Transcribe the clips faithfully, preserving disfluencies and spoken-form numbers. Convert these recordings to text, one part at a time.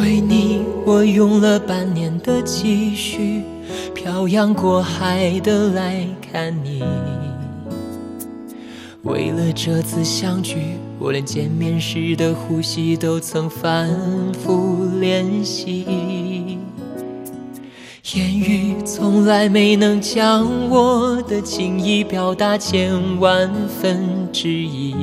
为你，我用了半年的积蓄，漂洋过海的来看你。为了这次相聚，我连见面时的呼吸都曾反复练习。言语从来没能将我的情意表达千万分之一。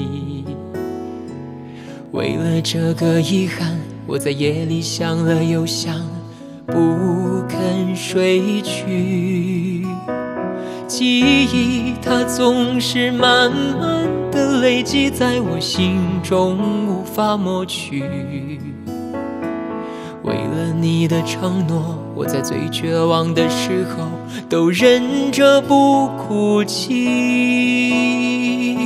为了这个遗憾，我在夜里想了又想，不肯睡去。记忆它总是慢慢的累积在我心中，无法抹去。为了你的承诺，我在最绝望的时候都忍着不哭泣。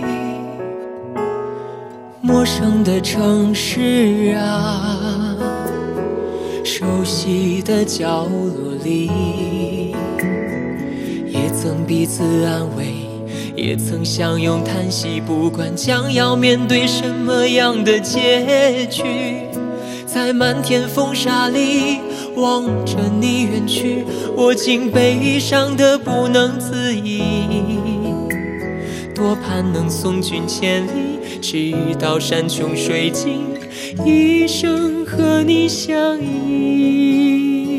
陌生的城市啊，熟悉的角落里，也曾彼此安慰，也曾相拥叹息，不管将要面对什么样的结局。在漫天风沙里望着你远去，我竟悲伤得不能自已。多盼能送君千里，直到山穷水尽，一生和你相依。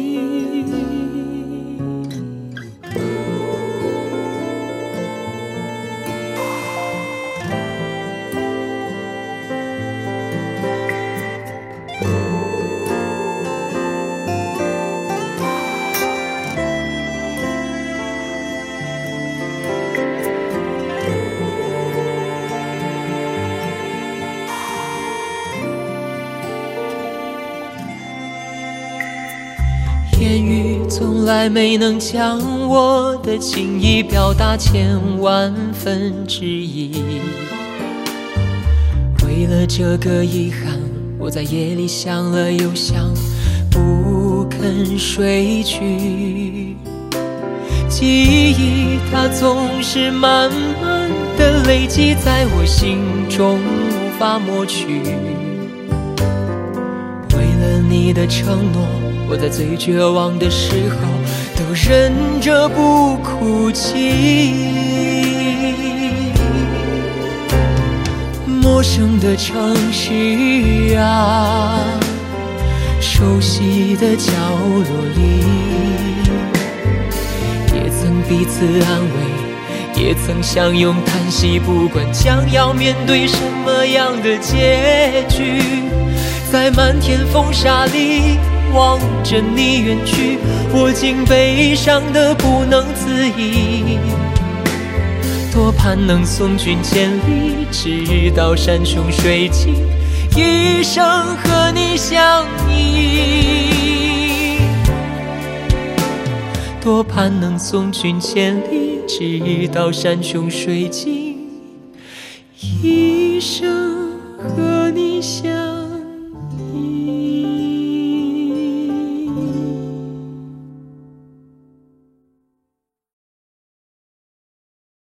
言语从来没能将我的情意表达千万分之一。为了这个遗憾，我在夜里想了又想，不肯睡去。记忆它总是慢慢的累积在我心中，无法抹去。为了你的承诺，我在最绝望的时候都忍着不哭泣。陌生的城市啊，熟悉的角落里，也曾彼此安慰，也曾相拥叹息，不管将要面对什么样的结局。在漫天风沙里望着你远去，我竟悲伤得不能自已。多盼能送君千里，直到山穷水尽，一生和你相依。多盼能送君千里，直到山穷水尽，一生和你相依。